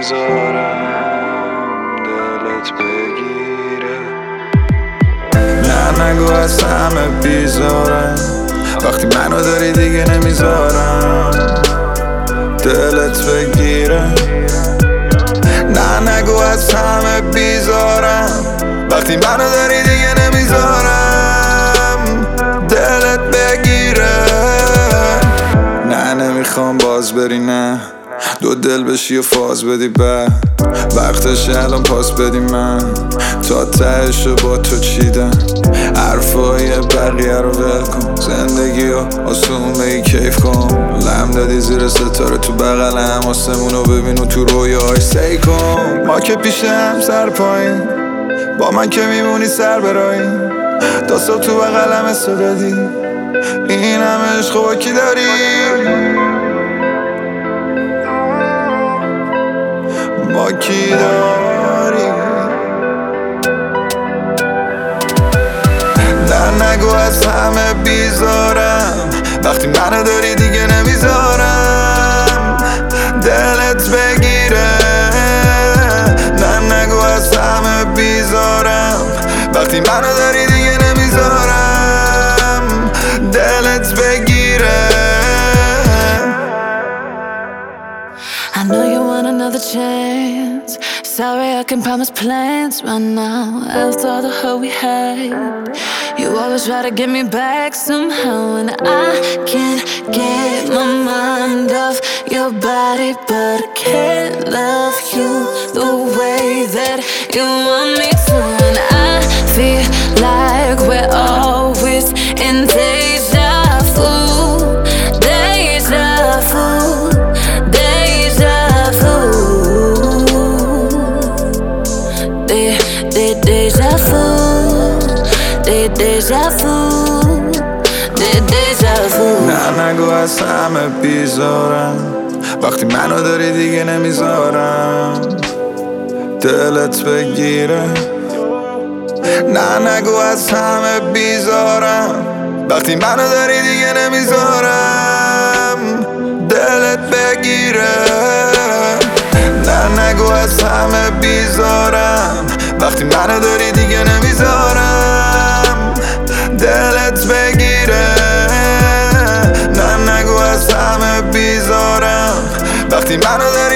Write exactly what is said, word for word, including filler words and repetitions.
نمیذارم دلت بگیره. نه نگو از همه بیزارم، وقتی منو داری دیگه نمیذارم دلت بگیره. نه نگو از همه بیزارم، وقتی منو داری دیگه نمیذارم دلت بگیره. نه نمیخوام باز بری، نه دو دل بشی و فاز بدی، به وقتش الان پاس بدی. من تا تهشو با تو چیدم، حرفای بقیه رو ول کن، زندگی رو آسون بگی کیف کن. لم دادی زیر ستاره تو بغلم، آسمونو ببین و تو رویاهای سی کن. ما که پیشم سر پایین، با من که میمونی سر براییم، تا صبح تو بغلم اسو دادی، این همه عشق با کی داری؟ با کی داری؟ نه نگو از همه بیزارم، وقتی منو داری دیگه نمیذارم دلت بگیره. نه نگو از همه بیزارم، وقتی منو داری دیگه نمیذارم دلت بگیره. I know you want another chance. Sorry, I can promise plans right now. After all the hurt we had, you always try to get me back somehow, and I can't get my mind off your body, but I can't love you the way that you want me to. And I feel like we're always in deja vu, deja vu. Deja vu, deja vu, deja vu. نه نگو از همه بیزارم، وقتی منو داری دیگه نمیذارم دلت بگیره. نه نگو از همه بیزارم، وقتی منو داری دیگه نمیذارم دلت بگیره. نه نگو از همه بیزارم، وقتی منو داری دیگه نمیذارم دلت بگیره. نه نگو از همه بیزارم، وقتی منو داری